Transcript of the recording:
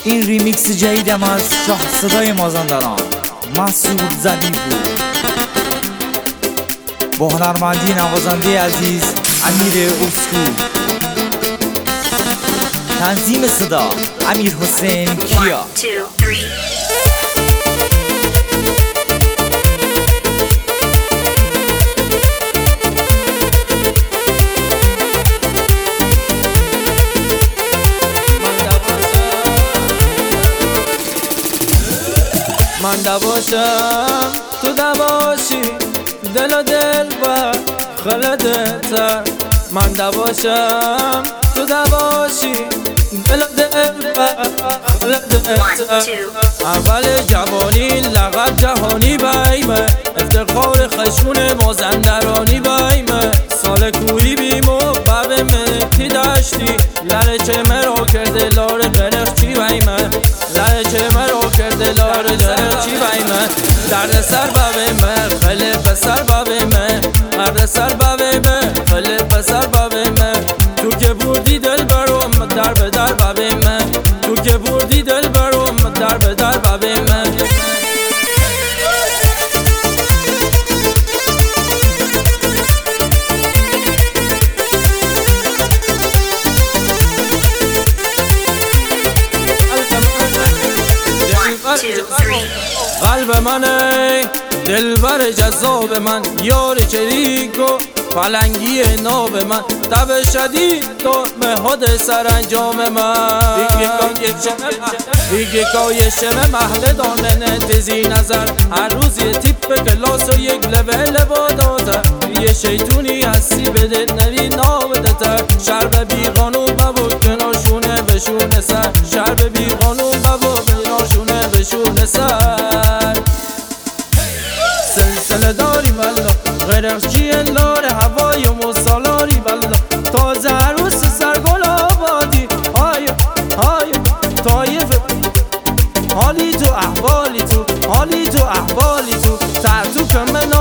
این ریمیکس جدیدم از شاه صدای مازندران مسعود ظریفو با هنرمندی نوازنده عزیز امیر اسکو، تنظیم صدا امیر حسین کیا. من نباشم تو نباشی، دل و دل و خلدتر. من نباشم تو نباشی، دل و دل و خلدتر. اول جوانی لقب جهانی بایمه، افتخار خشمون مازندرانی بایمه. سال کوی بیمو بب ملکی داشتی، لره چه مرا کرده لاره برخچی بایمه. لره چه مرا کرده لاره برخچی بایمه. درد سر بابه من خیلی پسر بابه من، مرد سر بابه من خیلی پسر بابه من. تو که بردی دل برم در به در بابه من، تو که بردی دل برم در به در بابه من. قلب منه دلبر جذاب من، یار چریک و پلنگی ناب من. تب شدید تو مهد سرانجام من. دیگه کای شمه محل دانه تزی نظر، هر روز یه تیپ کلاس و یک لول با دازر. یه شیطونی هستی بده نوی نابده تر، شرب بی قانون بابو کناشونه بشونه سر. شرب بی قانون بابو کناشونه بشونه سر. سلسله داری والا غرقچی لاره هوای و مسالاری والا. تازه عروس سرگل آبادی های های طایف. حالی تو احوالی تو، حالی تو احوالی تو. تعتو کمه